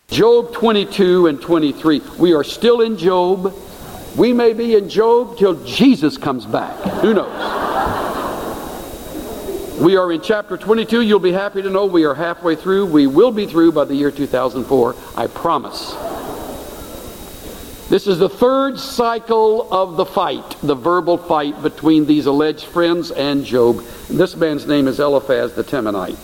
Job 22 and 23. We are still in Job. We may be in Job till Jesus comes back. Who knows? We are in chapter 22. You'll be happy to know we are halfway through. We will be through by the year 2004. I promise. This is the third cycle of the fight, the verbal fight between these alleged friends and Job. And this man's name is Eliphaz the Temanite,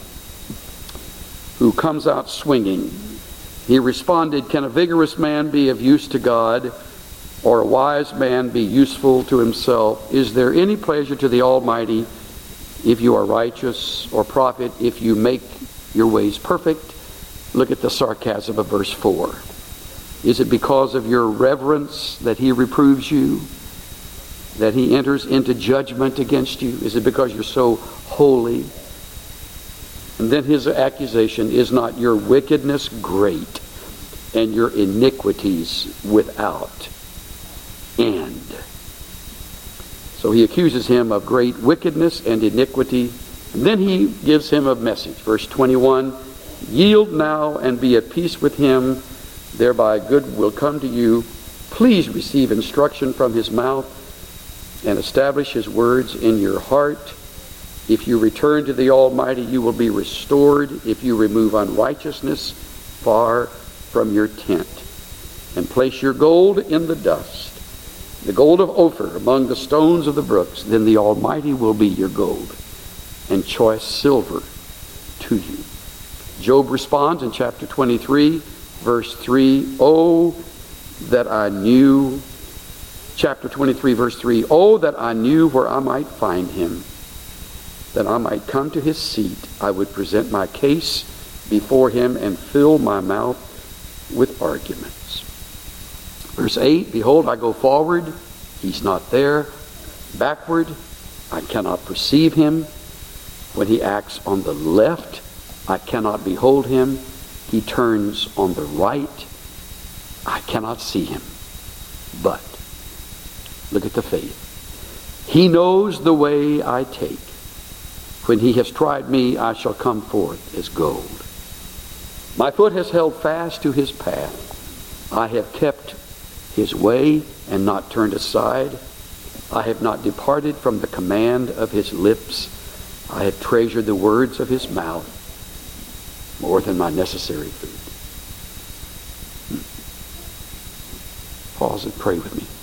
who comes out swinging. He responded, "Can a vigorous man be of use to God, or a wise man be useful to himself? Is there any pleasure to the Almighty if you are righteous, or profit if you make your ways perfect?" Look at the sarcasm of verse 4. Is it because of your reverence that he reproves you, that he enters into judgment against you? Is it because you're so holy? And then his accusation, is not your wickedness great and your iniquities without end? So he accuses him of great wickedness and iniquity. And then he gives him a message. Verse 21, yield now and be at peace with him, thereby good will come to you. Please receive instruction from his mouth and establish his words in your heart. If you return to the Almighty, you will be restored if you remove unrighteousness far from your tent and place your gold in the dust, the gold of Ophir among the stones of the brooks. Then the Almighty will be your gold and choice silver to you. Job responds in chapter 23, verse 3, "Oh, that I knew," chapter 23, verse 3, "Oh, that I knew where I might find him, that I might come to his seat. I would present my case before him and fill my mouth with arguments." Verse 8, "Behold, I go forward, he's not there. Backward, I cannot perceive him. When he acts on the left, I cannot behold him. He turns on the right, I cannot see him." But, look at the faith. "He knows the way I take. When he has tried me, I shall come forth as gold. My foot has held fast to his path. I have kept his way and not turned aside. I have not departed from the command of his lips. I have treasured the words of his mouth more than my necessary food." Pause and pray with me.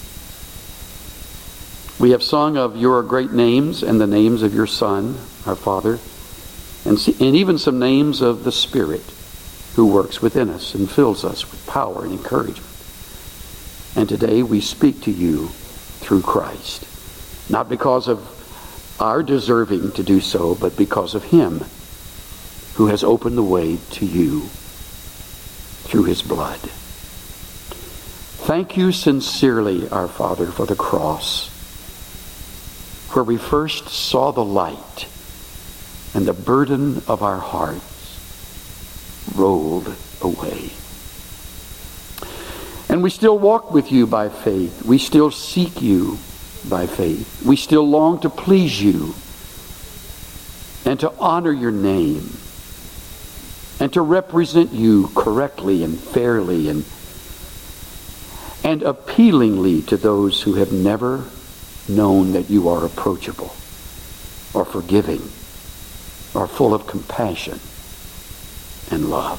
We have sung of your great names and the names of your Son, our Father, and even some names of the Spirit who works within us and fills us with power and encouragement. And today we speak to you through Christ, not because of our deserving to do so, but because of him who has opened the way to you through his blood. Thank you sincerely, our Father, for the cross, where we first saw the light and the burden of our hearts rolled away. And we still walk with you by faith. We still seek you by faith. We still long to please you and to honor your name and to represent you correctly and fairly and appealingly to those who have never known that you are approachable or forgiving or full of compassion and love.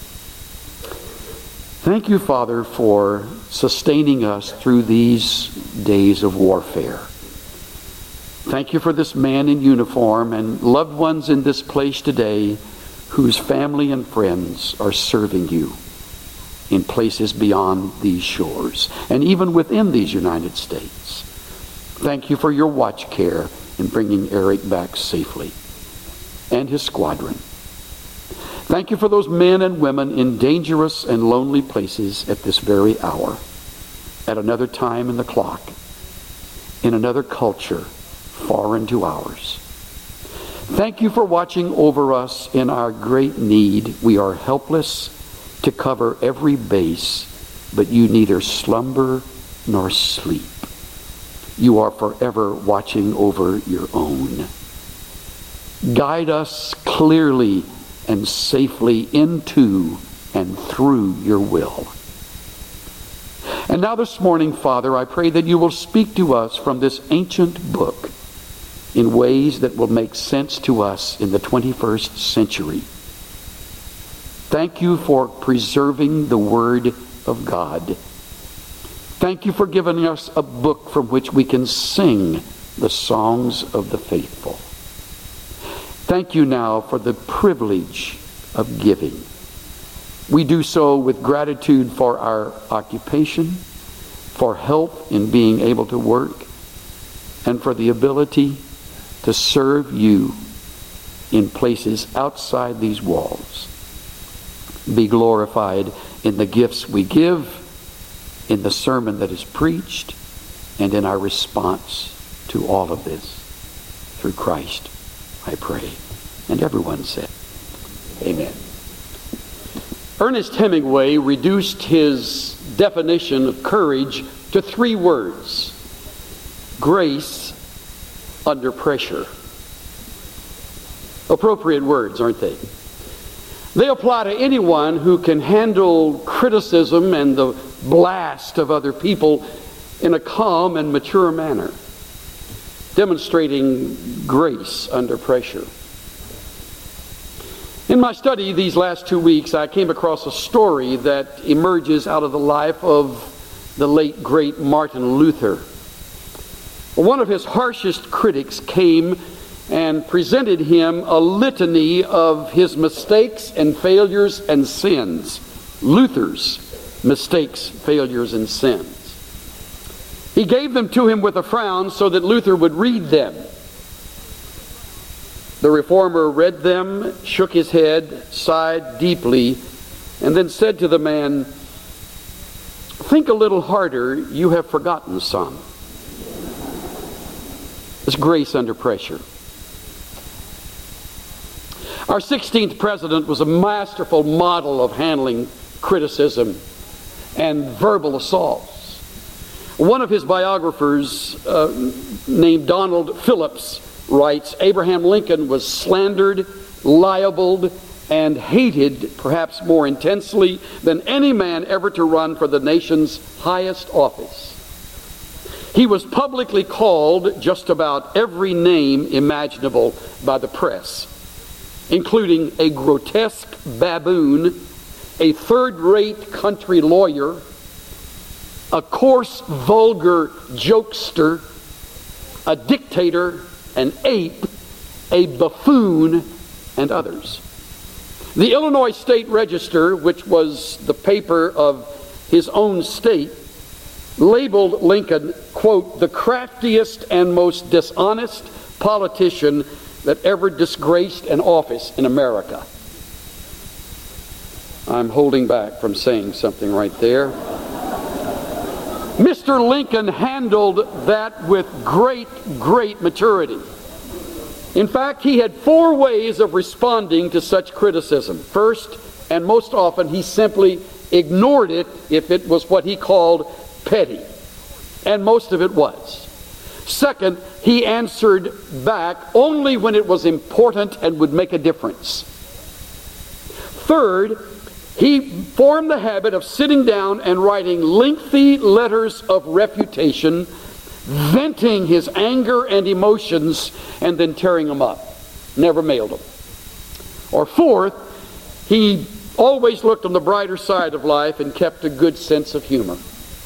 Thank you, Father, for sustaining us through these days of warfare. Thank you for this man in uniform and loved ones in this place today whose family and friends are serving you in places beyond these shores and even within these United States. Thank you for your watch care in bringing Eric back safely and his squadron. Thank you for those men and women in dangerous and lonely places at this very hour, at another time in the clock, in another culture foreign to ours. Thank you for watching over us in our great need. We are helpless to cover every base, but you neither slumber nor sleep. You are forever watching over your own. Guide us clearly and safely into and through your will. And now this morning, Father, I pray that you will speak to us from this ancient book in ways that will make sense to us in the 21st century. Thank you for preserving the Word of God. Thank you for giving us a book from which we can sing the songs of the faithful. Thank you now for the privilege of giving. We do so with gratitude for our occupation, for health in being able to work, and for the ability to serve you in places outside these walls. Be glorified in the gifts we give, in the sermon that is preached, and in our response to all of this. Through Christ, I pray. And everyone said, Amen. Ernest Hemingway reduced his definition of courage to 3 words: grace under pressure. Appropriate words, aren't they? They apply to anyone who can handle criticism and the blast of other people in a calm and mature manner, demonstrating grace under pressure. In my study these last 2 weeks, I came across a story that emerges out of the life of the late, great Martin Luther. One of his harshest critics came and presented him a litany of his mistakes and failures and sins. Luther's mistakes, failures, and sins. He gave them to him with a frown so that Luther would read them. The reformer read them, shook his head, sighed deeply, and then said to the man, "Think a little harder, you have forgotten some." It's grace under pressure. Our 16th president was a masterful model of handling criticism and verbal assaults. One of his biographers, named Donald Phillips, writes, Abraham Lincoln was slandered, libeled, and hated perhaps more intensely than any man ever to run for the nation's highest office. He was publicly called just about every name imaginable by the press, including a grotesque baboon, a third-rate country lawyer, a coarse, vulgar jokester, a dictator, an ape, a buffoon, and others. The Illinois State Register, which was the paper of his own state, labeled Lincoln, quote, the craftiest and most dishonest politician that ever disgraced an office in America. I'm holding back from saying something right there. Mr. Lincoln handled that with great maturity. In fact, he had 4 ways of responding to such criticism. First, and most often, he simply ignored it if it was what he called petty. And most of it was. Second, he answered back only when it was important and would make a difference. Third, he formed the habit of sitting down and writing lengthy letters of refutation, venting his anger and emotions, and then tearing them up. Never mailed them. Or fourth, he always looked on the brighter side of life and kept a good sense of humor.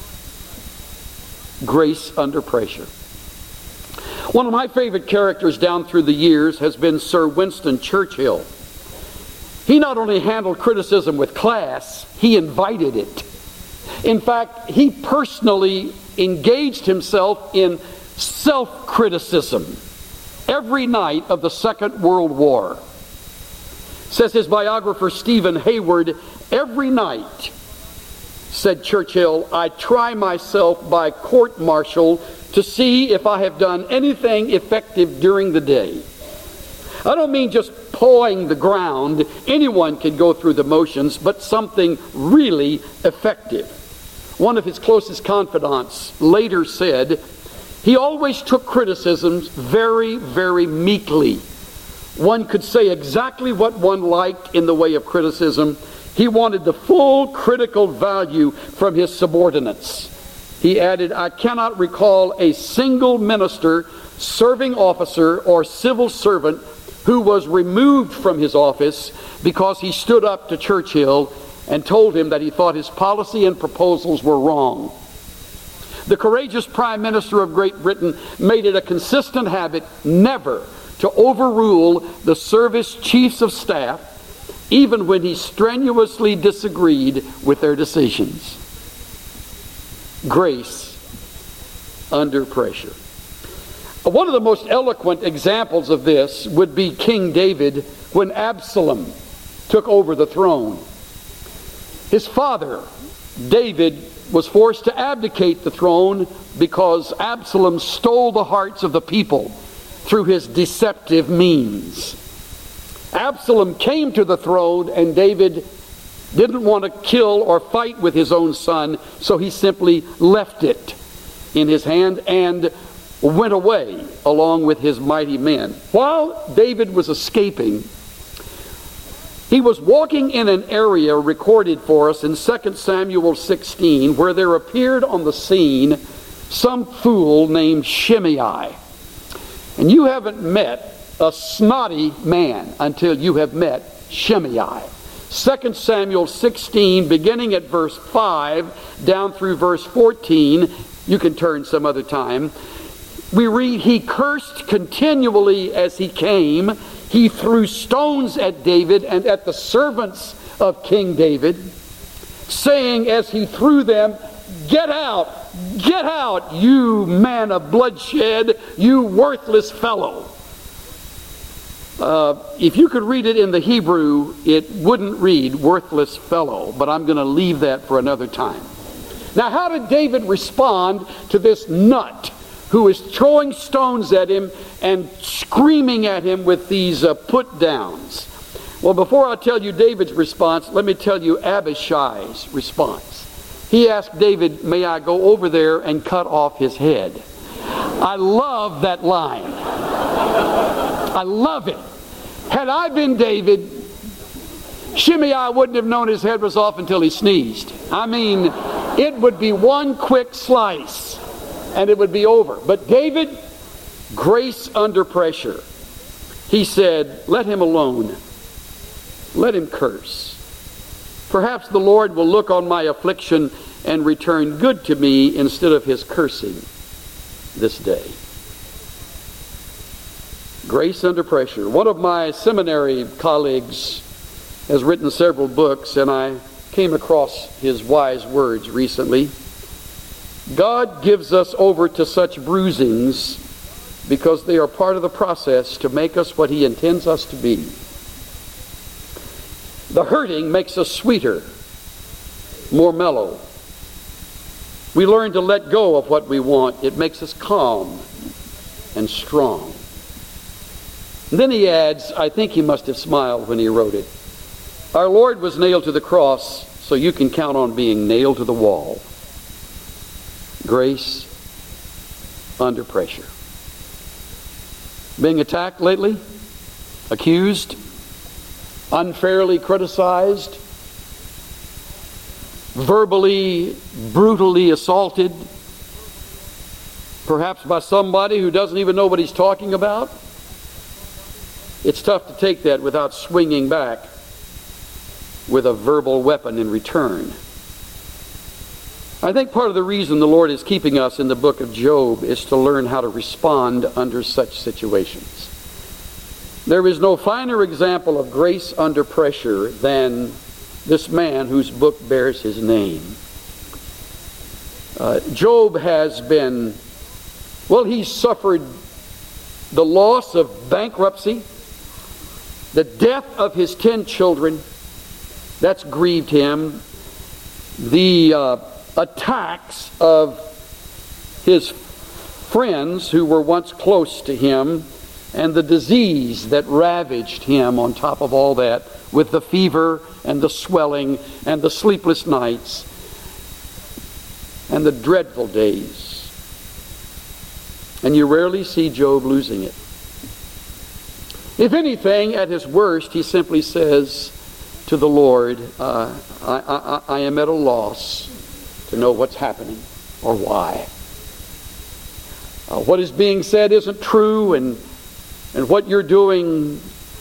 Grace under pressure. One of my favorite characters down through the years has been Sir Winston Churchill. He not only handled criticism with class, he invited it. In fact, he personally engaged himself in self-criticism every night of the Second World War. Says his biographer Stephen Hayward, every night, said Churchill, I try myself by court-martial to see if I have done anything effective during the day. I don't mean just pawing the ground. Anyone can go through the motions, but something really effective. One of his closest confidants later said, he always took criticisms very meekly. One could say exactly what one liked in the way of criticism. He wanted the full critical value from his subordinates. He added, I cannot recall a single minister, serving officer, or civil servant who was removed from his office because he stood up to Churchill and told him that he thought his policy and proposals were wrong. The courageous Prime Minister of Great Britain made it a consistent habit never to overrule the service chiefs of staff, even when he strenuously disagreed with their decisions. Grace under pressure. One of the most eloquent examples of this would be King David when Absalom took over the throne. His father, David, was forced to abdicate the throne because Absalom stole the hearts of the people through his deceptive means. Absalom came to the throne, and David didn't want to kill or fight with his own son, so he simply left it in his hand and went away along with his mighty men. While David was escaping, he was walking in an area recorded for us in 2 Samuel 16, where there appeared on the scene some fool named Shimei. And you haven't met a snotty man until you have met Shimei. 2 Samuel 16, beginning at verse 5 down through verse 14, you can turn some other time. We read, he cursed continually as he came. He threw stones at David and at the servants of King David, saying as he threw them, get out, you man of bloodshed, you worthless fellow. If you could read it in the Hebrew, it wouldn't read worthless fellow, but I'm going to leave that for another time. Now, how did David respond to this nut who is throwing stones at him and screaming at him with these put-downs? Well, before I tell you David's response, let me tell you Abishai's response. He asked David, may I go over there and cut off his head? I love that line. I love it. Had I been David, Shimei wouldn't have known his head was off until he sneezed. I mean, it would be one quick slice and it would be over. But David, grace under pressure. He said, let him alone. Let him curse. Perhaps the Lord will look on my affliction and return good to me instead of his cursing this day. Grace under pressure. One of my seminary colleagues has written several books, and I came across his wise words recently. God gives us over to such bruisings because they are part of the process to make us what he intends us to be. The hurting makes us sweeter, more mellow. We learn to let go of what we want. It makes us calm and strong. And then he adds, I think he must have smiled when he wrote it. Our Lord was nailed to the cross, so you can count on being nailed to the wall. Grace under pressure. Being attacked lately? Accused? Unfairly criticized? Verbally, brutally assaulted? Perhaps by somebody who doesn't even know what he's talking about? It's tough to take that without swinging back with a verbal weapon in return. I think part of the reason the Lord is keeping us in the book of Job is to learn how to respond under such situations. There is no finer example of grace under pressure than this man whose book bears his name. Job has been, he's suffered the loss of bankruptcy, the death of his 10 children. That's grieved him. The attacks of his friends who were once close to him, and the disease that ravaged him on top of all that, with the fever and the swelling and the sleepless nights and the dreadful days. And you rarely see Job losing it. If anything, at his worst, he simply says to the Lord, I am at a loss to know what's happening or why. What is being said isn't true, and what you're doing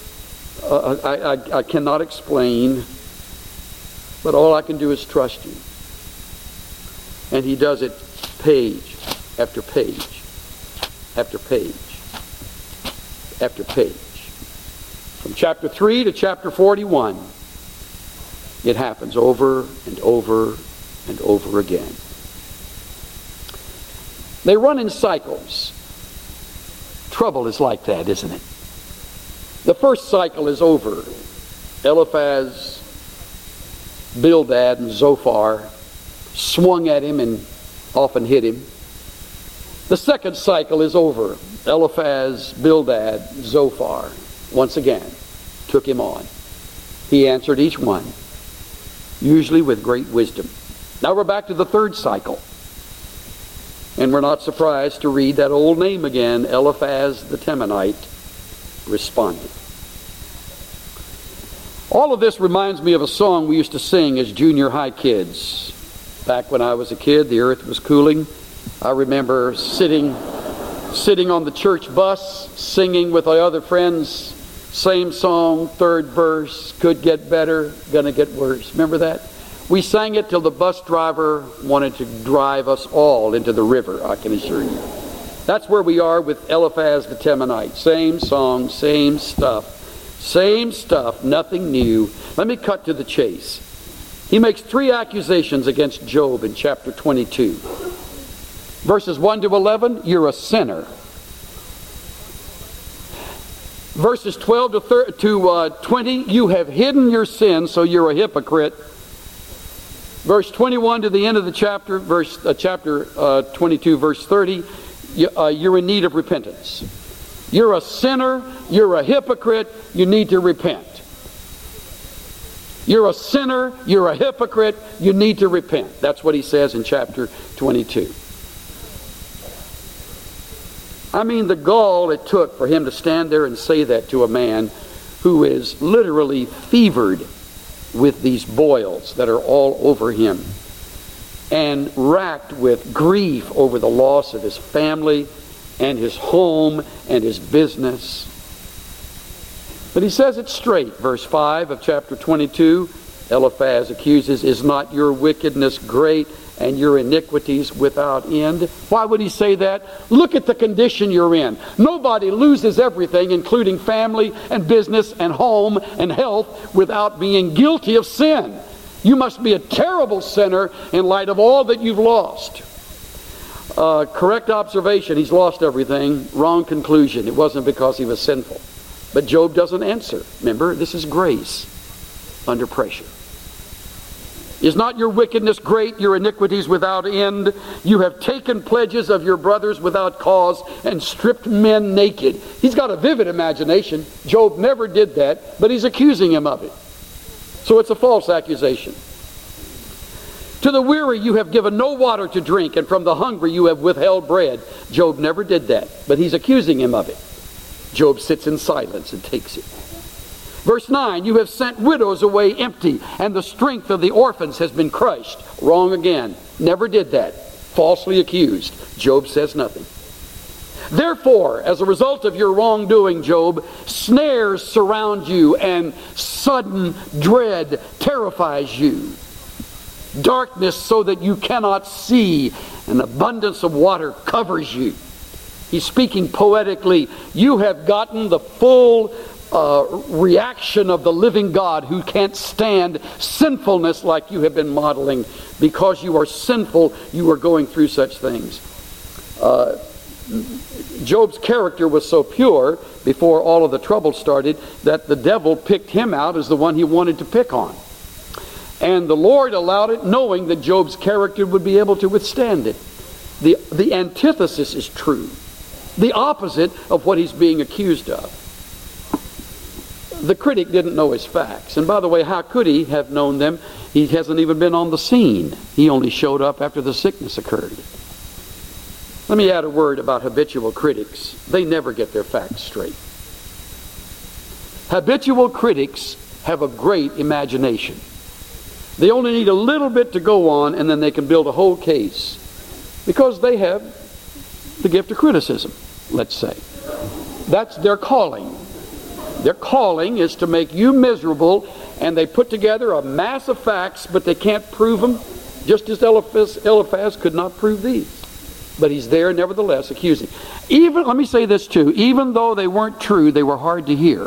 I cannot explain, but all I can do is trust you. And he does it page after page after page after page. From chapter 3 to chapter 41, it happens over and over and over again. They run in cycles. Trouble is like that, isn't it? The first cycle is over. Eliphaz, Bildad, and Zophar swung at him and often hit him. The second cycle is over. Eliphaz, Bildad, Zophar once again took him on. He answered each one, usually with great wisdom. Now we're back to the third cycle. And we're not surprised to read that old name again, Eliphaz the Temanite responded. All of this reminds me of a song we used to sing as junior high kids. Back when I was a kid, the earth was cooling. I remember sitting on the church bus, singing with my other friends, same song, third verse, could get better, gonna get worse. Remember that? We sang it till the bus driver wanted to drive us all into the river, I can assure you. That's where we are with Eliphaz the Temanite. Same song, same stuff, nothing new. Let me cut to the chase. He makes 3 accusations against Job in chapter 22. Verses 1 to 11, you're a sinner. Verses 12 to 20, you have hidden your sin, so you're a hypocrite. Verse 21 to the end of the chapter, chapter 22, verse 30, you're in need of repentance. You're a sinner, you're a hypocrite, you need to repent. You're a sinner, you're a hypocrite, you need to repent. That's what he says in chapter 22. I mean, the gall it took for him to stand there and say that to a man who is literally fevered with these boils that are all over him and racked with grief over the loss of his family and his home and his business. But he says it straight. Verse 5 of chapter 22, Eliphaz accuses, is not your wickedness great and your iniquities without end? Why would he say that? Look at the condition you're in. Nobody loses everything, including family and business and home and health, without being guilty of sin. You must be a terrible sinner in light of all that you've lost. Correct observation, he's lost everything. Wrong conclusion. It wasn't because he was sinful. But Job doesn't answer. Remember, this is grace under pressure. Is not your wickedness great, your iniquities without end? You have taken pledges of your brothers without cause and stripped men naked. He's got a vivid imagination. Job never did that, but he's accusing him of it. So it's a false accusation. To the weary you have given no water to drink, and from the hungry you have withheld bread. Job never did that, but he's accusing him of it. Job sits in silence and takes it. Verse 9, you have sent widows away empty, and the strength of the orphans has been crushed. Wrong again. Never did that. Falsely accused. Job says nothing. Therefore, as a result of your wrongdoing, Job, snares surround you, and sudden dread terrifies you. Darkness so that you cannot see, and abundance of water covers you. He's speaking poetically. You have gotten the full reaction of the living God who can't stand sinfulness like you have been modeling. Because you are sinful, you are going through such things. Job's character was so pure before all of the trouble started that the devil picked him out as the one he wanted to pick on. And the Lord allowed it, knowing that Job's character would be able to withstand it. The antithesis is true. The opposite of what he's being accused of. The critic didn't know his facts. And by the way, how could he have known them? He hasn't even been on the scene. He only showed up after the sickness occurred. Let me add a word about habitual critics. They never get their facts straight. Habitual critics have a great imagination. They only need a little bit to go on, and then they can build a whole case. Because they have the gift of criticism, let's say. That's their calling. Their calling is to make you miserable, and they put together a mass of facts, but they can't prove them, just as Eliphaz could not prove these. But he's there nevertheless accusing. Even, let me say this too, even though they weren't true, they were hard to hear.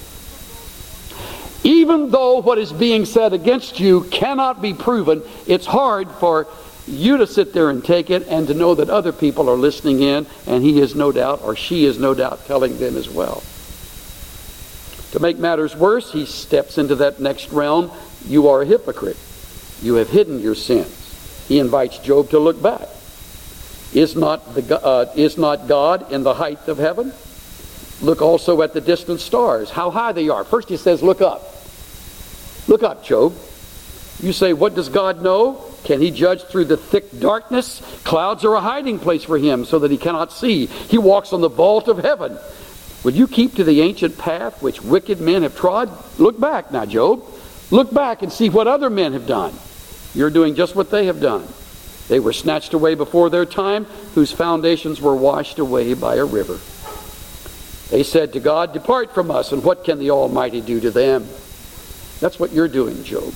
Even though what is being said against you cannot be proven, it's hard for you to sit there and take it and to know that other people are listening in, and he is no doubt, or she is no doubt, telling them as well. To make matters worse, he steps into that next realm. You are a hypocrite. You have hidden your sins. He invites Job to look back. Is not God in the height of heaven? Look also at the distant stars, how high they are. First he says, look up. Look up, Job. You say, what does God know? Can he judge through the thick darkness? Clouds are a hiding place for him so that he cannot see. He walks on the vault of heaven. Will you keep to the ancient path which wicked men have trod? Look back now, Job. Look back and see what other men have done. You're doing just what they have done. They were snatched away before their time, whose foundations were washed away by a river. They said to God, depart from us, and what can the Almighty do to them? That's what you're doing, Job.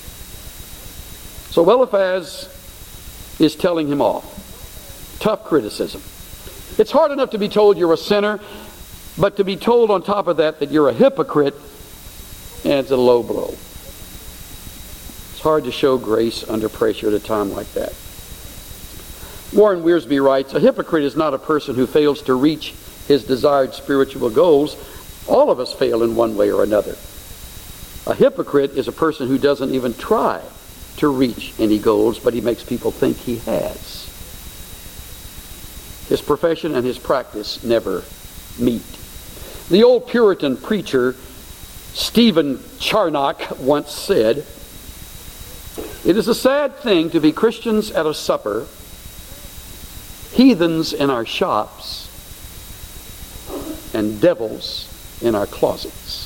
So Eliphaz is telling him off. Tough criticism. It's hard enough to be told you're a sinner, but to be told on top of that you're a hypocrite, and it's a low blow. It's hard to show grace under pressure at a time like that. Warren Wiersbe writes, a hypocrite is not a person who fails to reach his desired spiritual goals. All of us fail in one way or another. A hypocrite is a person who doesn't even try to reach any goals, but he makes people think he has. His profession and his practice never meet. The old Puritan preacher Stephen Charnock once said, it is a sad thing to be Christians at a supper, heathens in our shops, and devils in our closets.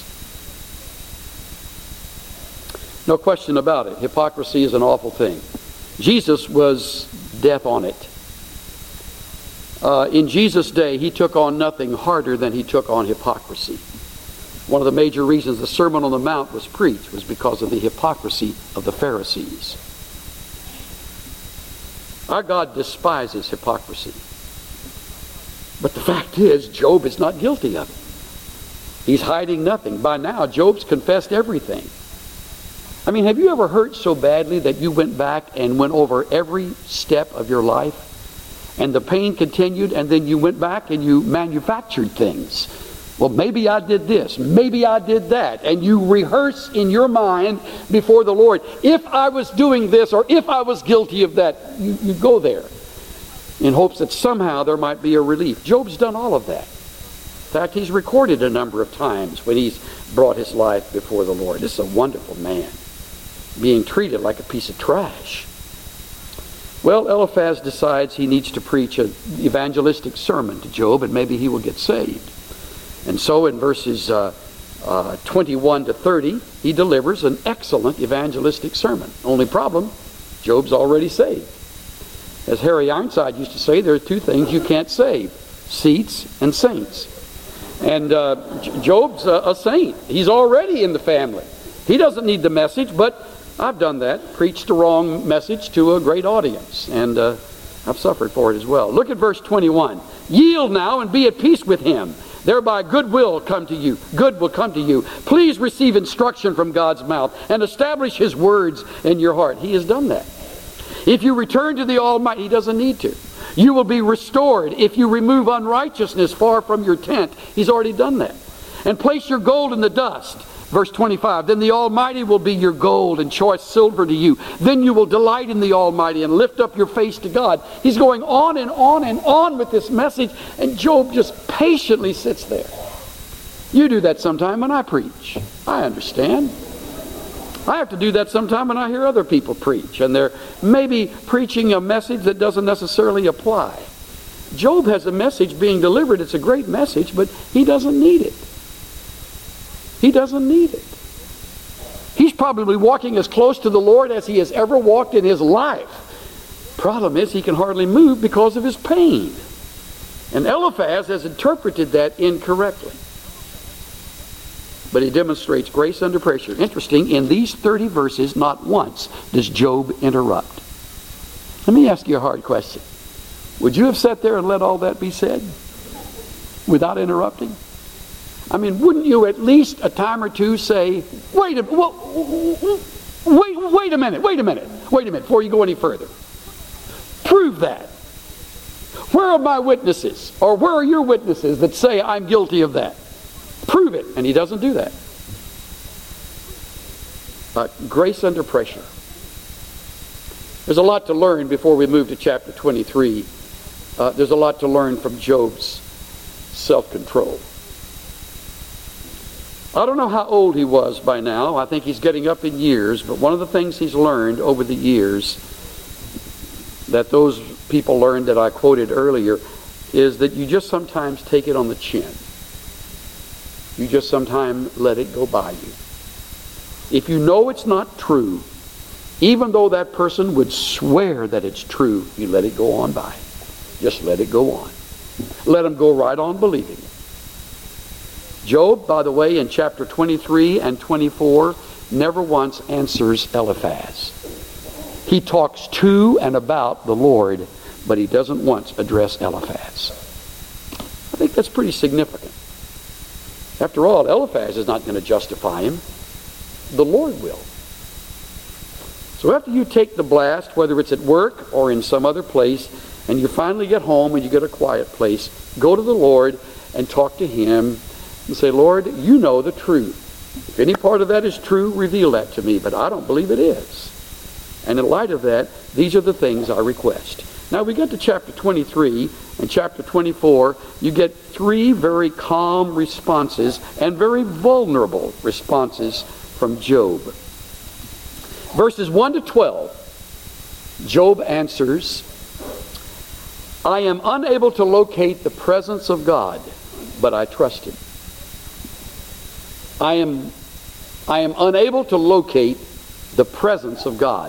No question about it. Hypocrisy is an awful thing. Jesus was death on it. In Jesus' day, he took on nothing harder than he took on hypocrisy. One of the major reasons the Sermon on the Mount was preached was because of the hypocrisy of the Pharisees. Our God despises hypocrisy. But the fact is, Job is not guilty of it. He's hiding nothing. By now, Job's confessed everything. I mean, have you ever hurt so badly that you went back and went over every step of your life? And the pain continued, and then you went back and you manufactured things. Well, maybe I did this, maybe I did that. And you rehearse in your mind before the Lord, if I was doing this or if I was guilty of that, you go there in hopes that somehow there might be a relief. Job's done all of that. In fact, he's recorded a number of times when he's brought his life before the Lord. This is a wonderful man, being treated like a piece of trash. Well, Eliphaz decides he needs to preach an evangelistic sermon to Job, and maybe he will get saved. And so in verses 21 to 30, he delivers an excellent evangelistic sermon. Only problem, Job's already saved. As Harry Ironside used to say, there are two things you can't save: seats and saints. And Job's a saint. He's already in the family. He doesn't need the message, but I've done that, preached the wrong message to a great audience, and I've suffered for it as well. Look at verse 21. Yield now and be at peace with him. Thereby good will come to you. Good will come to you. Please receive instruction from God's mouth and establish his words in your heart. He has done that. If you return to the Almighty, he doesn't need to. You will be restored if you remove unrighteousness far from your tent. He's already done that. And place your gold in the dust. Verse 25, then the Almighty will be your gold and choice silver to you. Then you will delight in the Almighty and lift up your face to God. He's going on and on and on with this message, and Job just patiently sits there. You do that sometime when I preach. I understand. I have to do that sometime when I hear other people preach, and they're maybe preaching a message that doesn't necessarily apply. Job has a message being delivered. It's a great message, but he doesn't need it. He doesn't need it. probably walking as close to the Lord as he has ever walked in his life. Problem is, he can hardly move because of his pain. And Eliphaz has interpreted that incorrectly. But he demonstrates grace under pressure. Interesting, in these 30 verses, not once does Job interrupt. Let me ask you a hard question. Would you have sat there and let all that be said without interrupting? I mean, wouldn't you at least a time or two say, wait a minute, before you go any further. Prove that. Where are my witnesses? Or where are your witnesses that say I'm guilty of that? Prove it. And he doesn't do that. Grace under pressure. There's a lot to learn before we move to chapter 23. There's a lot to learn from Job's self-control. I don't know how old he was by now. I think he's getting up in years. But one of the things he's learned over the years that those people learned that I quoted earlier is that you just sometimes take it on the chin. You just sometimes let it go by you. If you know it's not true, even though that person would swear that it's true, you let it go on by. Just let it go on. Let them go right on believing it. Job, by the way, in chapter 23 and 24, never once answers Eliphaz. He talks to and about the Lord, but he doesn't once address Eliphaz. I think that's pretty significant. After all, Eliphaz is not going to justify him. The Lord will. So after you take the blast, whether it's at work or in some other place, and you finally get home and you get a quiet place, go to the Lord and talk to him and say, Lord, you know the truth. If any part of that is true, reveal that to me, but I don't believe it is. And in light of that, these are the things I request. Now we get to chapter 23 and chapter 24. You get three very calm responses and very vulnerable responses from Job. Verses 1 to 12, Job answers, I am unable to locate the presence of God, but I trust him. I am unable to locate the presence of God,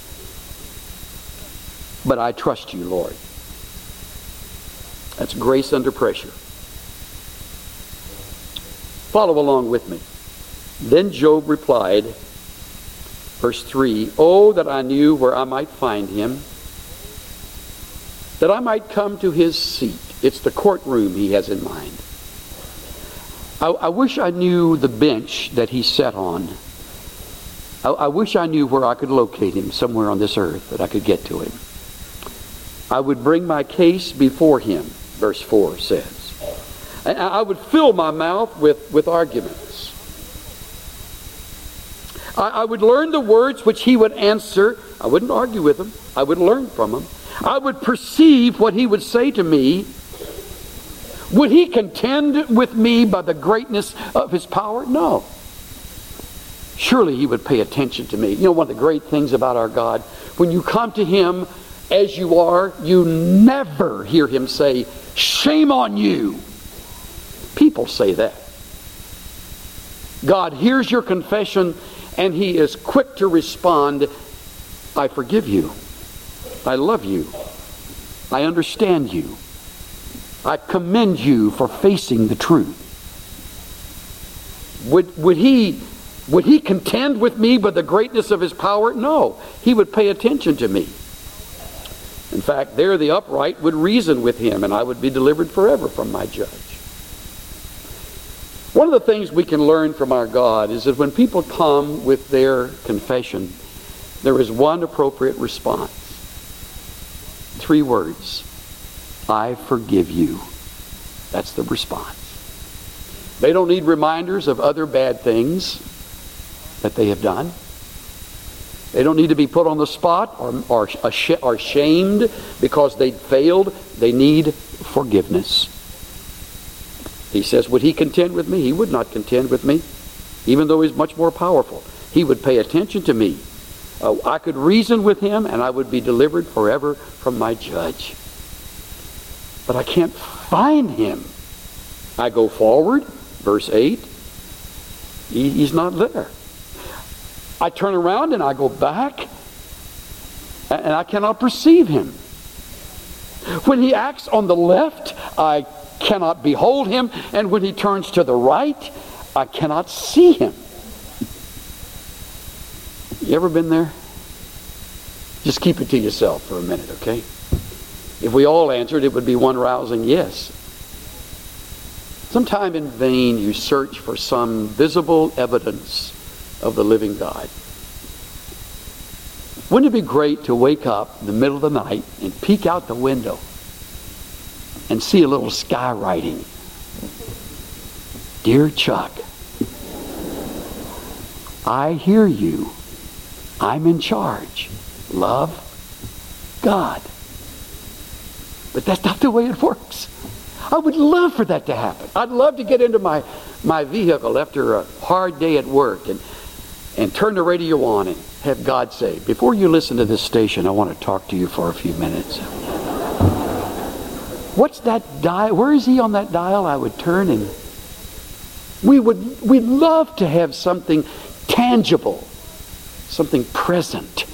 but I trust you, Lord. That's grace under pressure. Follow along with me. Then Job replied, verse 3, Oh, that I knew where I might find him, that I might come to his seat. It's the courtroom he has in mind. I wish I knew the bench that he sat on. I wish I knew where I could locate him somewhere on this earth, that I could get to him. I would bring my case before him, verse 4 says. And I would fill my mouth with arguments. I would learn the words which he would answer. I wouldn't argue with him. I would learn from him. I would perceive what he would say to me. Would he contend with me by the greatness of his power? No. Surely he would pay attention to me. You know, one of the great things about our God, when you come to him as you are, you never hear him say, shame on you. People say that. God hears your confession and he is quick to respond, I forgive you. I love you. I understand you. I commend you for facing the truth. Would he contend with me by the greatness of his power? No. He would pay attention to me. In fact, there the upright would reason with him, and I would be delivered forever from my judge. One of the things we can learn from our God is that when people come with their confession, there is one appropriate response. 3 words. I forgive you. That's the response. They don't need reminders of other bad things that they have done. They don't need to be put on the spot or shamed because they failed. They need forgiveness. He says, would he contend with me? He would not contend with me, even though he's much more powerful. He would pay attention to me. I could reason with him and I would be delivered forever from my judge. But I can't find him. I go forward, verse 8. He's not there. I turn around and I go back, and I cannot perceive him. When he acts on the left, I cannot behold him, and when he turns to the right, I cannot see him. You ever been there? Just keep it to yourself for a minute, okay? If we all answered, it would be one rousing yes. Sometime in vain you search for some visible evidence of the living God. Wouldn't it be great to wake up in the middle of the night and peek out the window and see a little sky writing? Dear Chuck, I hear you. I'm in charge. Love, God. But that's not the way it works. I would love for that to happen. I'd love to get into my vehicle after a hard day at work and turn the radio on and have God say, before you listen to this station, I want to talk to you for a few minutes. What's that dial? Where is he on that dial? I would turn, and we'd love to have something tangible, something present.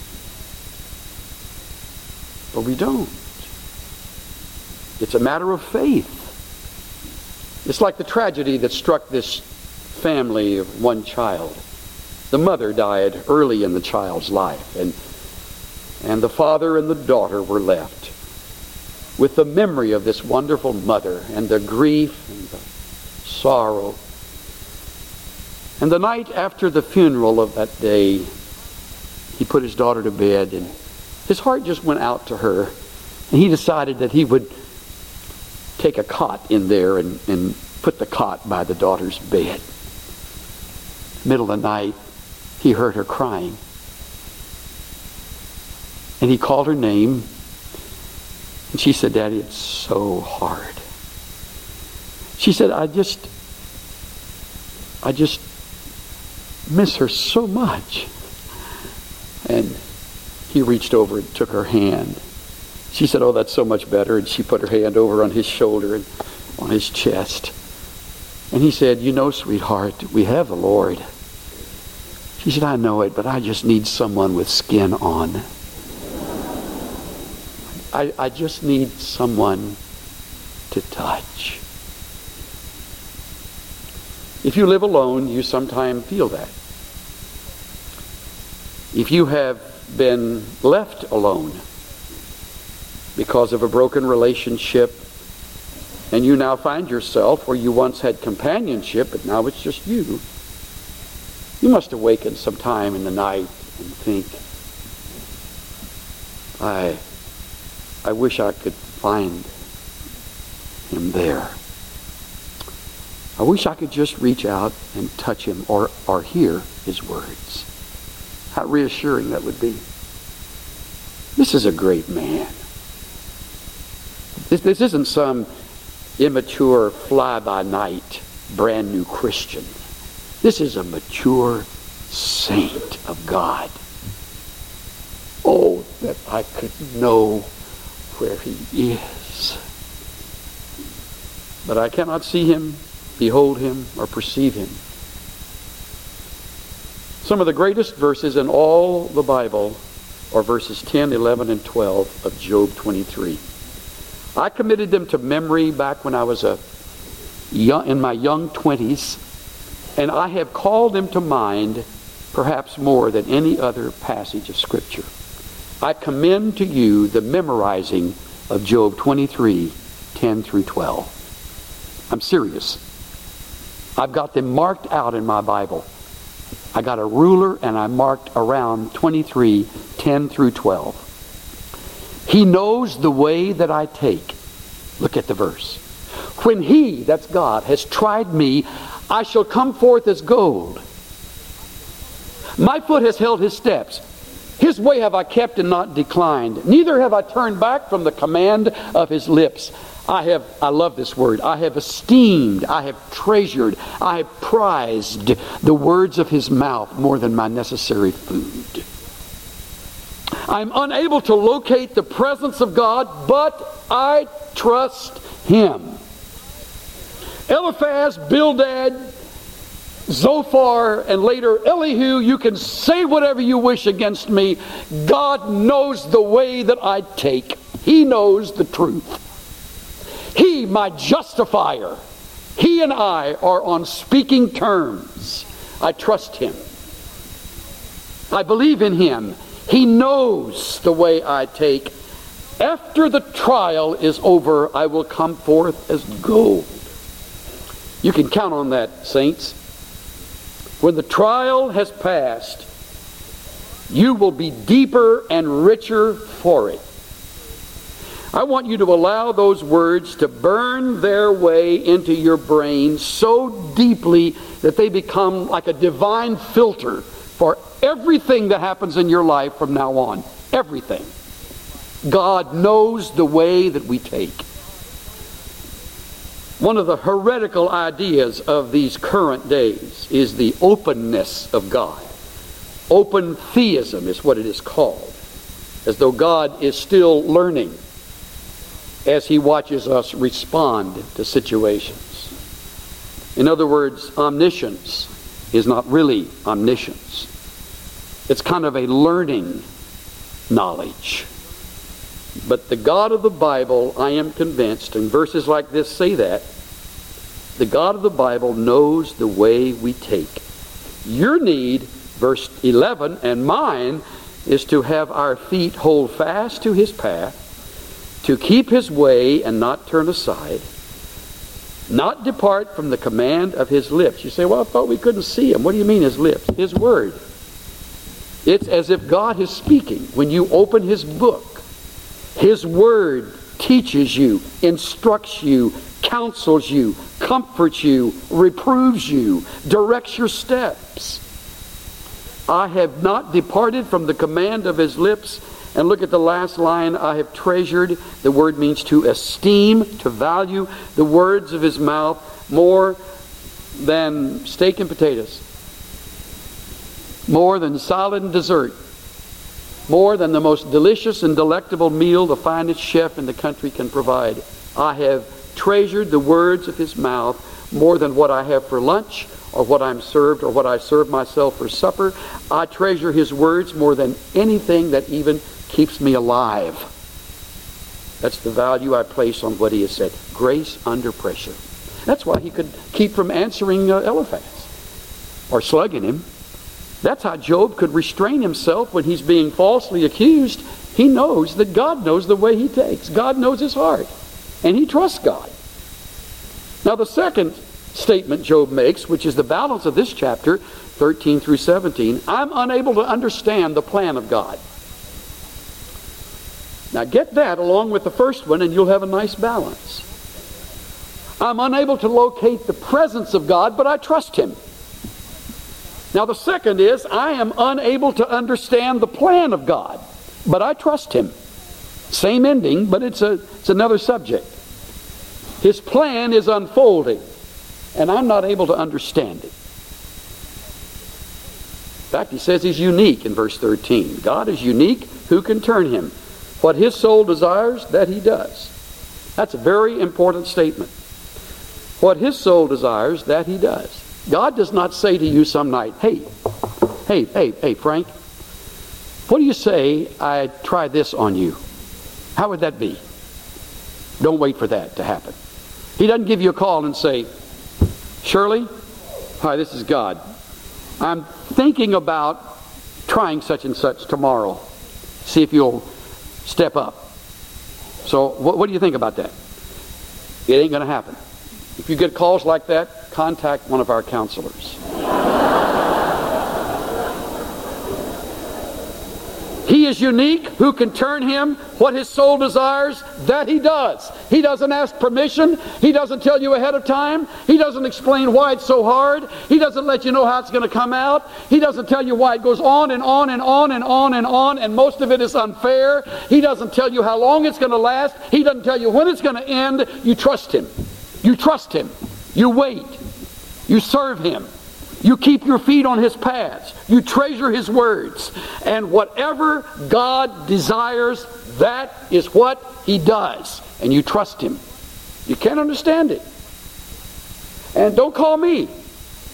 But we don't. It's a matter of faith. It's like the tragedy that struck this family of one child. The mother died early in the child's life, and the father and the daughter were left with the memory of this wonderful mother and the grief and the sorrow. And the night after the funeral of that day, he put his daughter to bed, and his heart just went out to her, and he decided that he would take a cot in there and put the cot by the daughter's bed. Middle of the night, he heard her crying. And he called her name, and she said, Daddy, it's so hard. She said, I just miss her so much. And he reached over and took her hand. She said, oh, that's so much better. And she put her hand over on his shoulder and on his chest. And he said, you know, sweetheart, we have the Lord. She said, I know it, but I just need someone with skin on. I just need someone to touch. If you live alone, you sometimes feel that. If you have been left alone because of a broken relationship, and you now find yourself where you once had companionship, but now it's just you, you must awaken sometime in the night and think, I wish I could find him there. I wish I could just reach out and touch him or hear his words. How reassuring that would be. This is a great man. This isn't some immature fly-by-night brand new Christian. This is a mature saint of God. Oh, that I could know where he is. But I cannot see him, behold him, or perceive him. Some of the greatest verses in all the Bible are verses 10, 11, and 12 of Job 23. I committed them to memory back when I was in my young 20s, and I have called them to mind perhaps more than any other passage of Scripture. I commend to you the memorizing of Job 23, 10 through 12. I'm serious. I've got them marked out in my Bible. I got a ruler and I marked around 23, 10 through 12. He knows the way that I take. Look at the verse. When he, that's God, has tried me, I shall come forth as gold. My foot has held his steps. His way have I kept and not declined. Neither have I turned back from the command of his lips. I love this word. I have esteemed, I have treasured, I have prized the words of his mouth more than my necessary food. I'm unable to locate the presence of God, but I trust him. Eliphaz, Bildad, Zophar, and later Elihu, you can say whatever you wish against me. God knows the way that I take. He knows the truth. He, my justifier, He and I are on speaking terms. I trust Him. I believe in Him. He knows the way I take. After the trial is over, I will come forth as gold. You can count on that, saints. When the trial has passed, you will be deeper and richer for it. I want you to allow those words to burn their way into your brain so deeply that they become like a divine filter for everything that happens in your life from now on. Everything. God knows the way that we take. One of the heretical ideas of these current days is the openness of God. Open theism is what it is called. As though God is still learning as He watches us respond to situations. In other words, omniscience is not really omniscience. It's kind of a learning knowledge. But the God of the Bible, I am convinced, and verses like this say that, the God of the Bible knows the way we take. Your need, verse 11, and mine, is to have our feet hold fast to His path, to keep His way and not turn aside, not depart from the command of His lips. You say, well, I thought we couldn't see Him. What do you mean His lips? His Word. It's as if God is speaking. When you open His book, His Word teaches you, instructs you, counsels you, comforts you, reproves you, directs your steps. I have not departed from the command of His lips. And look at the last line, I have treasured. The word means to esteem, to value the words of His mouth more than steak and potatoes, more than salad and dessert, more than the most delicious and delectable meal the finest chef in the country can provide. I have treasured the words of His mouth more than what I have for lunch or what I'm served or what I serve myself for supper. I treasure His words more than anything that even keeps me alive. That's the value I place on what He has said. Grace under pressure. That's why He could keep from answering Eliphaz or slugging him. That's how Job could restrain himself when he's being falsely accused. He knows that God knows the way he takes. God knows his heart. And he trusts God. Now the second statement Job makes, which is the balance of this chapter, 13 through 17, I'm unable to understand the plan of God. Now get that along with the first one and you'll have a nice balance. I'm unable to locate the presence of God, but I trust Him. Now the second is, I am unable to understand the plan of God, but I trust Him. Same ending, but it's another subject. His plan is unfolding, and I'm not able to understand it. In fact, he says He's unique in verse 13. God is unique. Who can turn Him? What His soul desires, that He does. That's a very important statement. What His soul desires, that He does. God does not say to you some night, hey, Frank, what do you say I try this on you? How would that be? Don't wait for that to happen. He doesn't give you a call and say, Shirley, hi, this is God. I'm thinking about trying such and such tomorrow. See if you'll step up. So what do you think about that? It ain't going to happen. If you get calls like that, contact one of our counselors. He is unique. Who can turn Him? What His soul desires, that He does. He doesn't ask permission. He doesn't tell you ahead of time. He doesn't explain why it's so hard. He doesn't let you know how it's going to come out. He doesn't tell you why it goes on and on and on and on and on, and most of it is unfair. He doesn't tell you how long it's going to last. He doesn't tell you when it's going to end. You trust Him. You trust Him. You wait. You serve Him. You keep your feet on His paths. You treasure His words. And whatever God desires, that is what He does. And you trust Him. You can't understand it. And don't call me.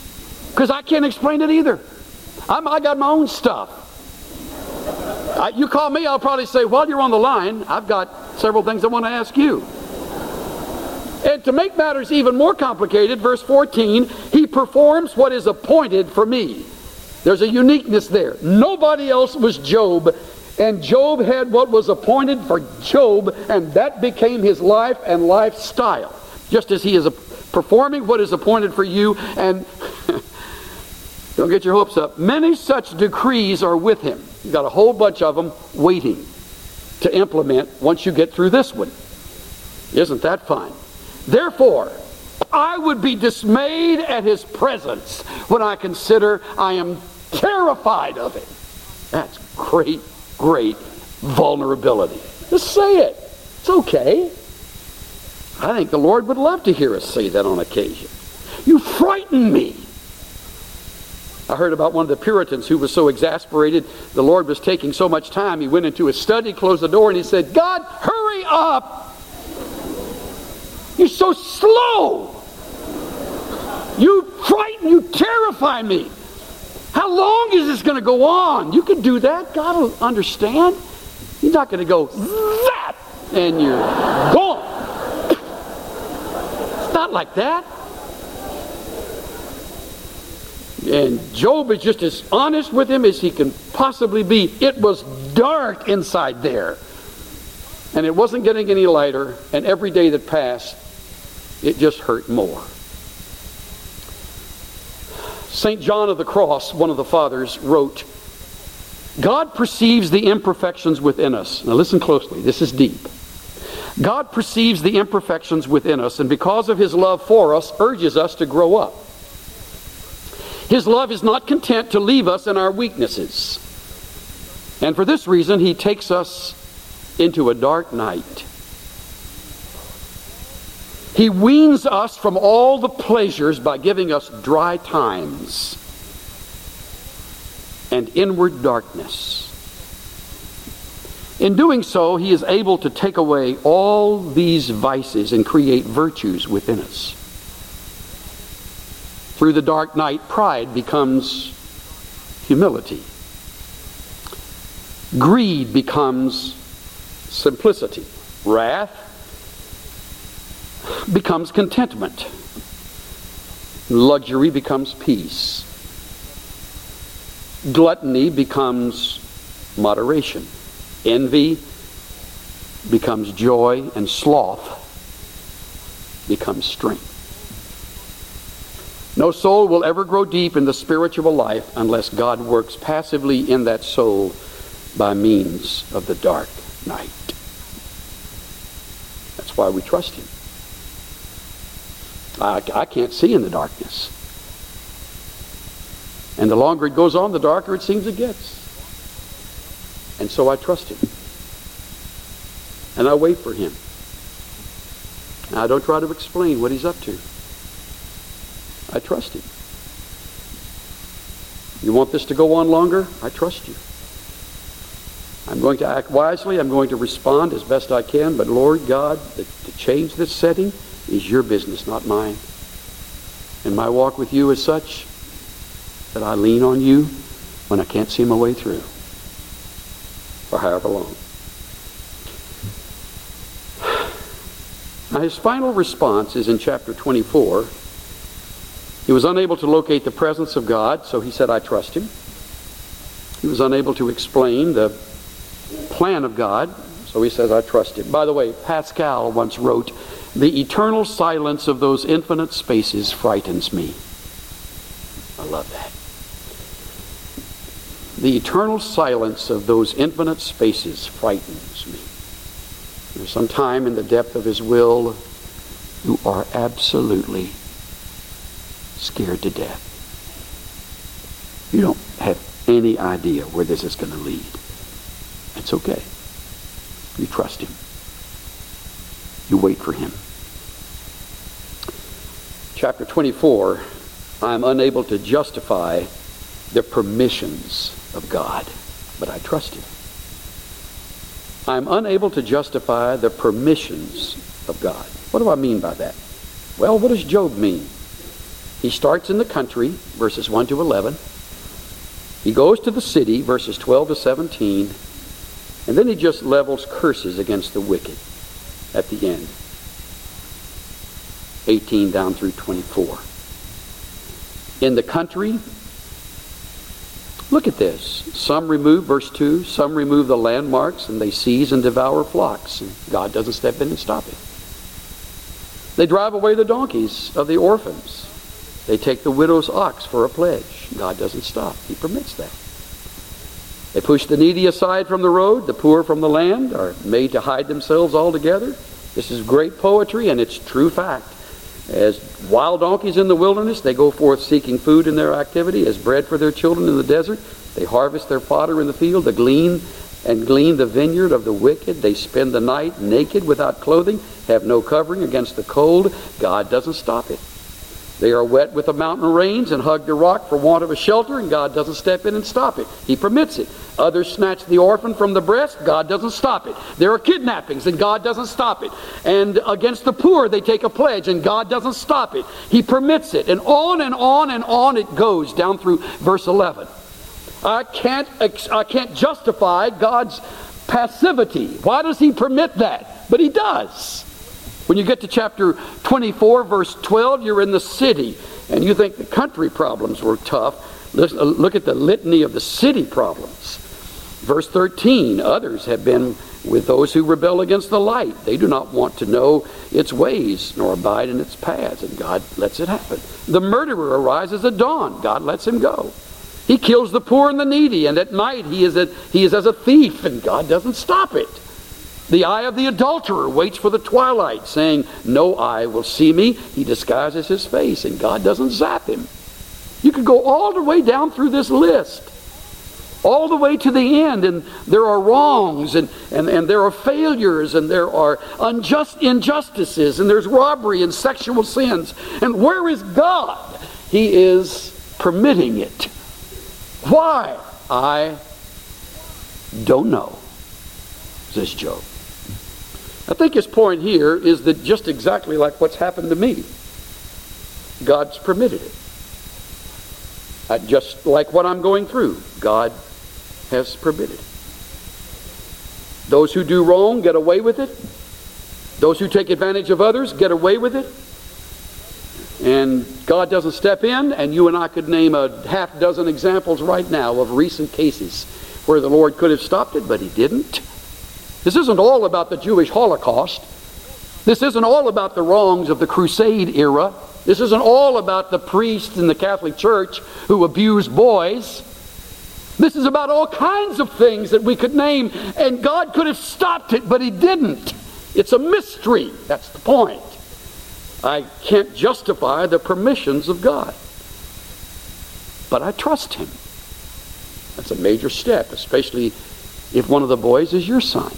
Because I can't explain it either. I got my own stuff. You call me, I'll probably say, while you're on the line, I've got several things I want to ask you. And to make matters even more complicated, verse 14, he performs what is appointed for me. There's a uniqueness there. Nobody else was Job, and Job had what was appointed for Job, and that became his life and lifestyle. Just as he is performing what is appointed for you, and don't get your hopes up. Many such decrees are with him. You've got a whole bunch of them waiting to implement once you get through this one. Isn't that fine? Therefore, I would be dismayed at his presence when I consider I am terrified of him. That's great, great vulnerability. Just say it. It's okay. I think the Lord would love to hear us say that on occasion. You frighten me. I heard about one of the Puritans who was so exasperated the Lord was taking so much time. He went into his study, closed the door, and he said, God, hurry up! You're so slow! You frighten, you terrify me! How long is this going to go on? You can do that. God will understand. He's not going to go, zap, and you're gone. It's not like that. And Job is just as honest with him as he can possibly be. It was dark inside there. And it wasn't getting any lighter. And every day that passed, it just hurt more. St. John of the Cross, one of the fathers, wrote, God perceives the imperfections within us. Now listen closely. This is deep. God perceives the imperfections within us, and because of his love for us, urges us to grow up. His love is not content to leave us in our weaknesses. And for this reason, he takes us into a dark night. He weans us from all the pleasures by giving us dry times and inward darkness. In doing so, he is able to take away all these vices and create virtues within us. Through the dark night, pride becomes humility. Greed becomes simplicity. Wrath becomes contentment. Luxury becomes peace. Gluttony becomes moderation. Envy becomes joy, and sloth becomes strength. No soul will ever grow deep in the spiritual life unless God works passively in that soul by means of the dark night. That's why we trust him. I can't see in the darkness. And the longer it goes on, the darker it seems it gets. And so I trust him. And I wait for him. And I don't try to explain what he's up to. I trust him. You want this to go on longer? I trust you. I'm going to act wisely. I'm going to respond as best I can. But Lord God, to change this setting is your business, not mine. And my walk with you is such that I lean on you when I can't see my way through, for however long. Now his final response is in chapter 24. He was unable to locate the presence of God, so he said, I trust him. He was unable to explain the plan of God, so he says, I trust him. By the way, Pascal once wrote, the eternal silence of those infinite spaces frightens me. I love that. The eternal silence of those infinite spaces frightens me. There's some time in the depth of his will you are absolutely scared to death. You don't have any idea where this is going to lead. It's okay. You trust him. You wait for him. Chapter 24, I'm unable to justify the permissions of God, but I trust him. I'm unable to justify the permissions of God. What do I mean by that? Well, what does Job mean? He starts in the country, verses 1 to 11. He goes to the city, verses 12 to 17. And then he just levels curses against the wicked at the end. 18 down through 24. In the country, look at this. Some remove, verse 2, some remove the landmarks and they seize and devour flocks. And God doesn't step in and stop it. They drive away the donkeys of the orphans. They take the widow's ox for a pledge. God doesn't stop. He permits that. They push the needy aside from the road. The poor from the land are made to hide themselves altogether. This is great poetry, and it's true fact. As wild donkeys in the wilderness, they go forth seeking food in their activity. As bread for their children in the desert, they harvest their fodder in the field, to glean the vineyard of the wicked. They spend the night naked without clothing, have no covering against the cold. God doesn't stop it. They are wet with the mountain rains and hug the rock for want of a shelter, and God doesn't step in and stop it. He permits it. Others snatch the orphan from the breast. God doesn't stop it. There are kidnappings, and God doesn't stop it. And against the poor, they take a pledge, and God doesn't stop it. He permits it. And on and on and on it goes down through verse 11. I can't justify God's passivity. Why does He permit that? But He does. When you get to chapter 24, verse 12, you're in the city, and you think the country problems were tough. Look at the litany of the city problems. Verse 13, others have been with those who rebel against the light. They do not want to know its ways, nor abide in its paths, and God lets it happen. The murderer arises at dawn. God lets him go. He kills the poor and the needy, and at night he is as a thief, and God doesn't stop it. The eye of the adulterer waits for the twilight, saying, no eye will see me. He disguises his face, and God doesn't zap him. You could go all the way down through this list, all the way to the end, and there are wrongs, and there are failures, and there are injustices, and there's robbery and sexual sins. And where is God? He is permitting it. Why? I don't know, says Job. I think his point here is that just exactly like what's happened to me, God's permitted it. Just like what I'm going through, God has permitted it. Those who do wrong get away with it. Those who take advantage of others get away with it. And God doesn't step in, and you and I could name a half dozen examples right now of recent cases where the Lord could have stopped it, but He didn't. This isn't all about the Jewish Holocaust. This isn't all about the wrongs of the Crusade era. This isn't all about the priests in the Catholic Church who abuse boys. This is about all kinds of things that we could name, and God could have stopped it, but He didn't. It's a mystery. That's the point. I can't justify the permissions of God, but I trust Him. That's a major step, especially if one of the boys is your son,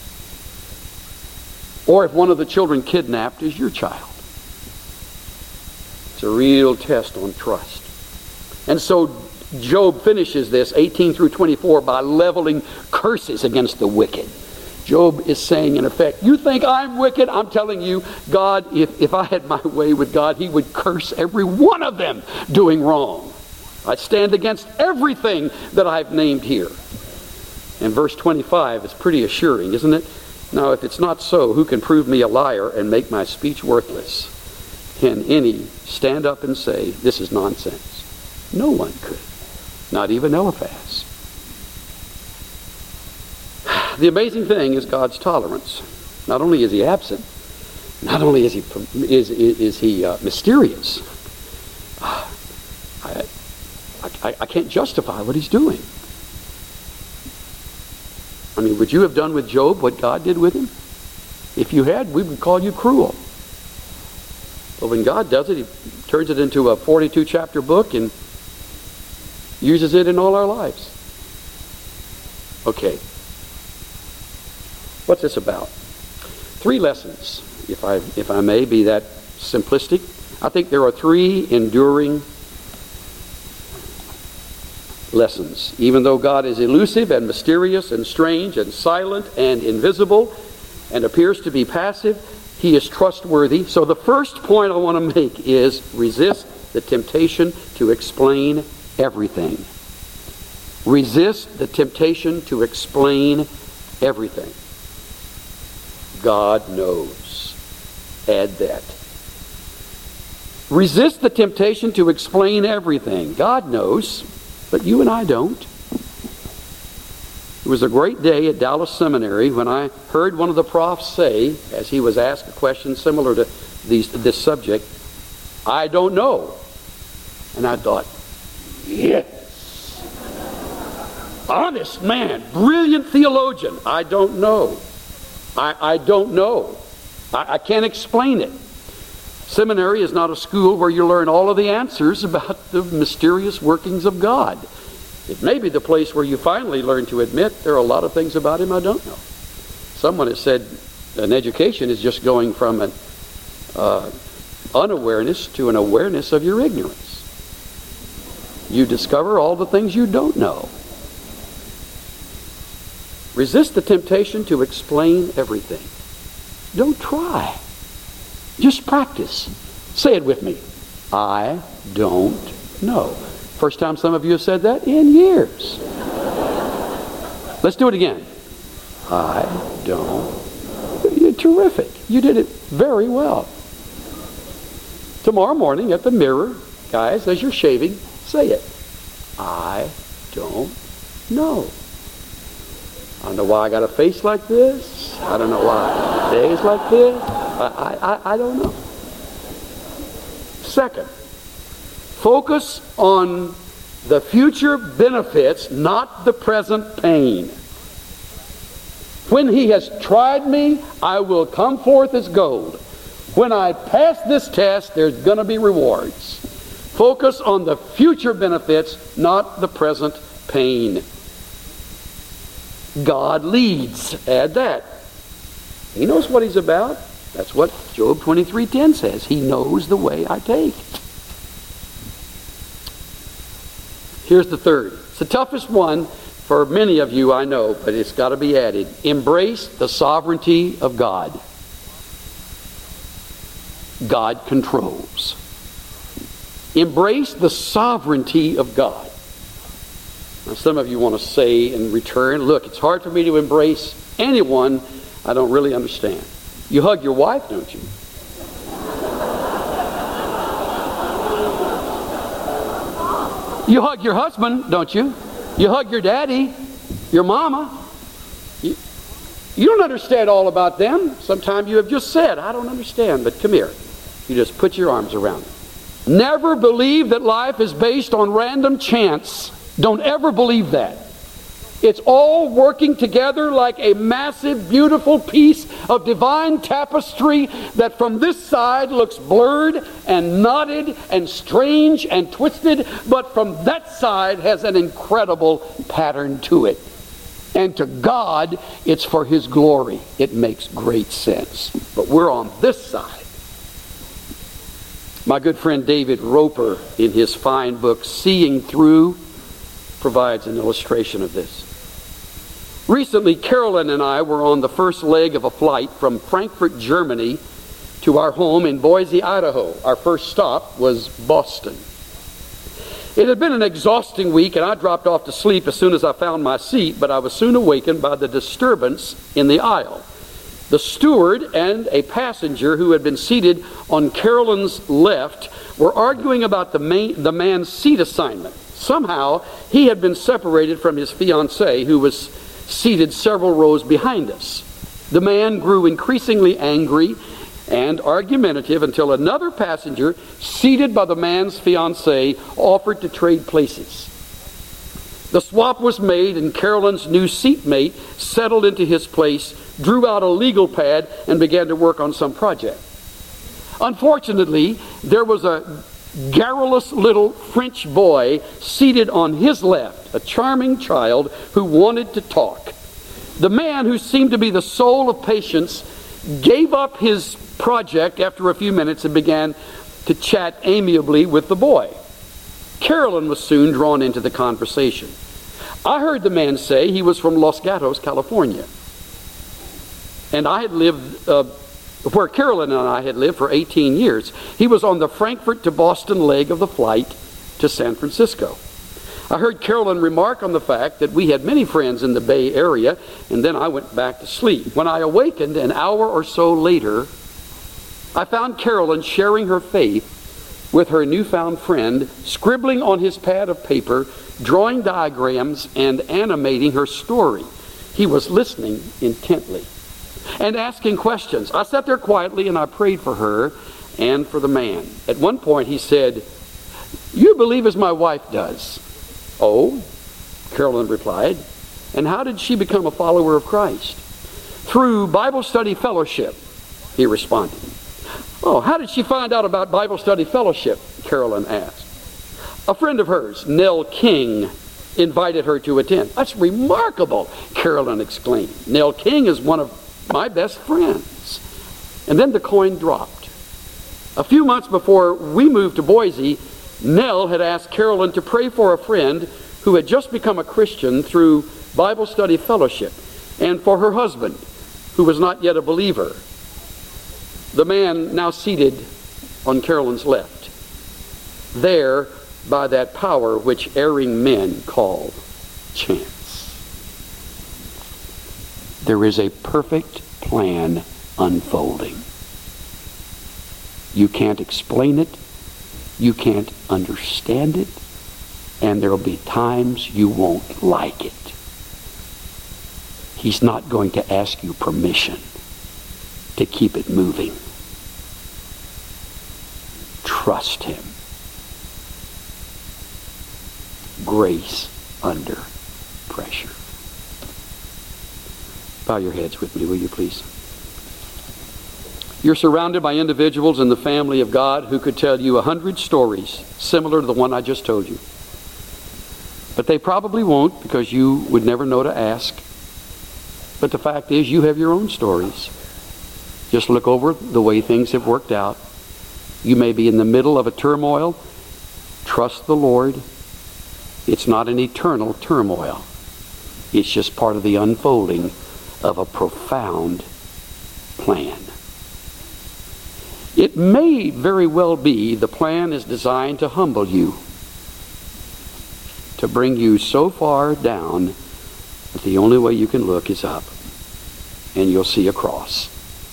or if one of the children kidnapped is your child. It's a real test on trust. And so Job finishes this, 18 through 24, by leveling curses against the wicked. Job is saying, in effect, you think I'm wicked? I'm telling you, God, if I had my way with God, He would curse every one of them doing wrong. I stand against everything that I've named here. And verse 25 is pretty assuring, isn't it? Now, if it's not so, who can prove me a liar and make my speech worthless? Can any stand up and say, this is nonsense? No one could. Not even Eliphaz. The amazing thing is God's tolerance. Not only is He absent, not only is He mysterious, I can't justify what He's doing. I mean, would you have done with Job what God did with him? If you had, we would call you cruel. But when God does it, He turns it into a 42-chapter book and uses it in all our lives. Okay. What's this about? 3 lessons, if I may be that simplistic. I think there are 3 enduring lessons. Even though God is elusive and mysterious and strange and silent and invisible and appears to be passive, He is trustworthy. So the first point I want to make is resist the temptation to explain everything. Resist the temptation to explain everything. God knows. Add that. Resist the temptation to explain everything. God knows, but you and I don't. It was a great day at Dallas Seminary when I heard one of the profs say, as he was asked a question similar to this subject, "I don't know." And I thought, yes. Honest man, brilliant theologian. I don't know. I don't know. I can't explain it. Seminary is not a school where you learn all of the answers about the mysterious workings of God. It may be the place where you finally learn to admit there are a lot of things about Him I don't know. Someone has said an education is just going from an unawareness to an awareness of your ignorance. You discover all the things you don't know. Resist the temptation to explain everything. Don't try. Just practice. Say it with me. I don't know. First time some of you have said that in years. Let's do it again. I don't. You're terrific. You did it very well. Tomorrow morning at the mirror, guys, as you're shaving, say it. I don't know. I don't know why I got a face like this. I don't know why days like this. I don't know. Second, focus on the future benefits, not the present pain. When He has tried me, I will come forth as gold. When I pass this test, there's going to be rewards. Focus on the future benefits, not the present pain. God leads. Add that. He knows what He's about. That's what Job 23:10 says. He knows the way I take. Here's the third. It's the toughest one for many of you, I know, but it's got to be added. Embrace the sovereignty of God. God controls. Embrace the sovereignty of God. Now, some of you want to say in return, look, it's hard for me to embrace anyone I don't really understand. You hug your wife, don't you? You hug your husband, don't you? You hug your daddy, your mama. You don't understand all about them. Sometimes you have just said, I don't understand, but come here. You just put your arms around them. Never believe that life is based on random chance. Don't ever believe that. It's all working together like a massive, beautiful piece of divine tapestry that from this side looks blurred and knotted and strange and twisted, but from that side has an incredible pattern to it. And to God, it's for His glory. It makes great sense. But we're on this side. My good friend David Roper, in his fine book, Seeing Through, provides an illustration of this. Recently, Carolyn and I were on the first leg of a flight from Frankfurt, Germany, to our home in Boise, Idaho. Our first stop was Boston. It had been an exhausting week, and I dropped off to sleep as soon as I found my seat, but I was soon awakened by the disturbance in the aisle. The steward and a passenger who had been seated on Carolyn's left were arguing about the man's seat assignment. Somehow, he had been separated from his fiancée, who was seated several rows behind us. The man grew increasingly angry and argumentative until another passenger, seated by the man's fiancée, offered to trade places. The swap was made, and Carolyn's new seatmate settled into his place, drew out a legal pad, and began to work on some project. Unfortunately, there was a garrulous little French boy seated on his left, a charming child who wanted to talk. The man, who seemed to be the soul of patience, gave up his project after a few minutes and began to chat amiably with the boy. Carolyn was soon drawn into the conversation. I heard the man say he was from Los Gatos, California. And I had lived where Carolyn and I had lived for 18 years. He was on the Frankfurt to Boston leg of the flight to San Francisco. I heard Carolyn remark on the fact that we had many friends in the Bay Area, and then I went back to sleep. When I awakened an hour or so later, I found Carolyn sharing her faith with her newfound friend, scribbling on his pad of paper, drawing diagrams, and animating her story. He was listening intently and asking questions. I sat there quietly and I prayed for her and for the man. At one point he said, "You believe as my wife does." "Oh," Carolyn replied. "And how did she become a follower of Christ?" "Through Bible Study Fellowship," he responded. "Oh, how did she find out about Bible Study Fellowship?" Carolyn asked. "A friend of hers, Nell King, invited her to attend." "That's remarkable," Carolyn exclaimed. "Nell King is one of my best friends." And then the coin dropped. A few months before we moved to Boise, Nell had asked Carolyn to pray for a friend who had just become a Christian through Bible Study Fellowship, and for her husband, who was not yet a believer. The man now seated on Carolyn's left, there by that power which erring men call chance. There is a perfect plan unfolding. You can't explain it. You can't understand it. And there will be times you won't like it. He's not going to ask you permission to keep it moving. Trust him. Grace under pressure. Bow your heads with me, will you please? You're surrounded by individuals in the family of God who could tell you 100 stories similar to the one I just told you. But they probably won't, because you would never know to ask. But the fact is, you have your own stories. Just look over the way things have worked out. You may be in the middle of a turmoil. Trust the Lord. It's not an eternal turmoil. It's just part of the unfolding of a profound plan. It may very well be the plan is designed to humble you, to bring you so far down that the only way you can look is up, and you'll see a cross.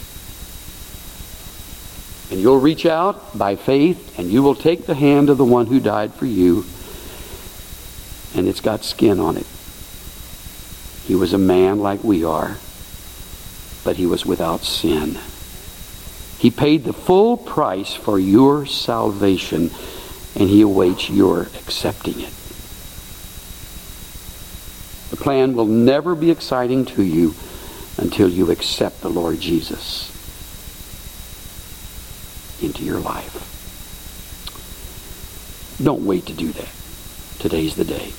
And you'll reach out by faith, and you will take the hand of the one who died for you, and it's got skin on it. He was a man like we are, but he was without sin. He paid the full price for your salvation, and he awaits your accepting it. The plan will never be exciting to you until you accept the Lord Jesus into your life. Don't wait to do that. Today's the day.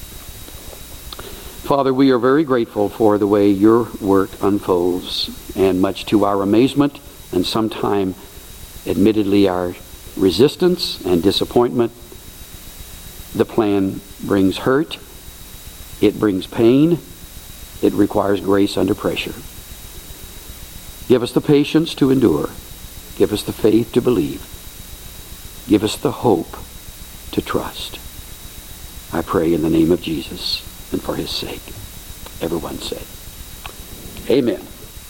Father, we are very grateful for the way your work unfolds, and much to our amazement, and sometime, admittedly, our resistance and disappointment, the plan brings hurt, it brings pain, it requires grace under pressure. Give us the patience to endure. Give us the faith to believe. Give us the hope to trust. I pray in the name of Jesus and for his sake. Everyone say, amen.